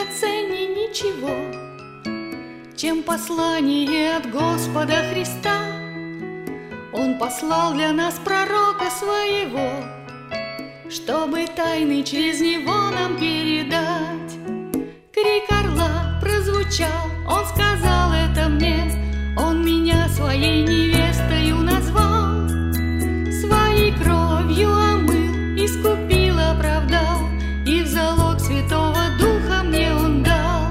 драгоценней ничего, чем послание от Господа Христа. Он послал для нас пророка своего, чтобы тайны через него нам передать. Крик орла прозвучал, он сказал это мне, он меня своей невестою назвал, своей кровью омыл, искупил, оправдал, и в залог Святого Духа мне он дал.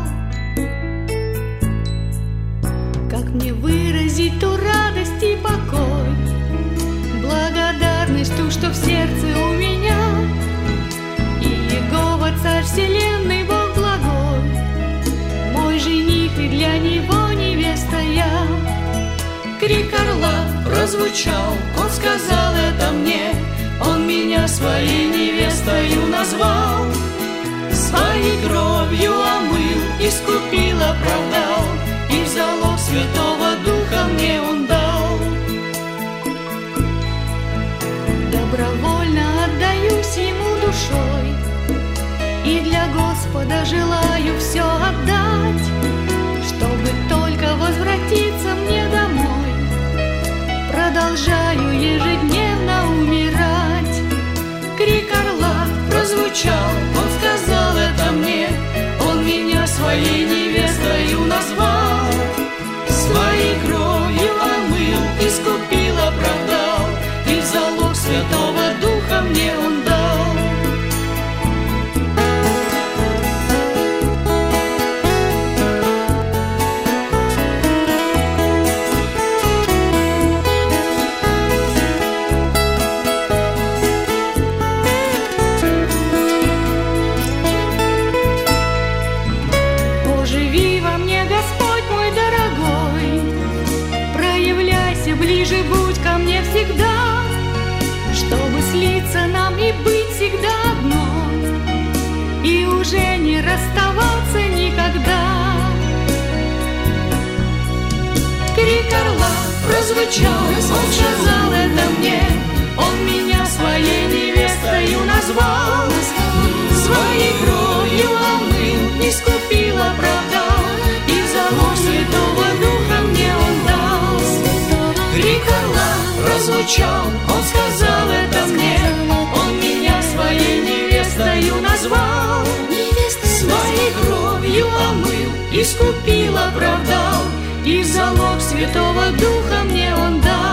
Как мне выразить ту радость и покой, благодарность ту, что в сердце у меня, и Иегова, Царь вселенной, Бог благой, мой жених, и для него невеста я. Крик орла прозвучал, он сказал это мне, он меня своей невестою назвал, своей кровью омыл, искупил, оправдал, и в залог Святого Духа мне он дал. Добровольно отдаюсь ему душой, и для Господа желаю все отдать, чтобы только возвратиться мне домой. Продолжаю ежедневно умирать. Крик орла прозвучал, он сказал это мне, он меня своей невестою назвал, своей кровью омыл, искупил, оправдал, и в залог Святого Духа мне он дал. Ближе будь ко мне всегда, чтобы слиться нам и быть всегда одно, и уже не расставаться никогда. Крик орла прозвучал, он сказал это мне, он меня своей невестою назвал, своей кровью омыл, искупил, оправдал, и в залог Святого Духа мне он дал. Крик орла прозвучал, он сказал это мне, он меня своей невестою назвал, своей кровью омыл, искупил, оправдал, и в залог Святого Духа мне он дал.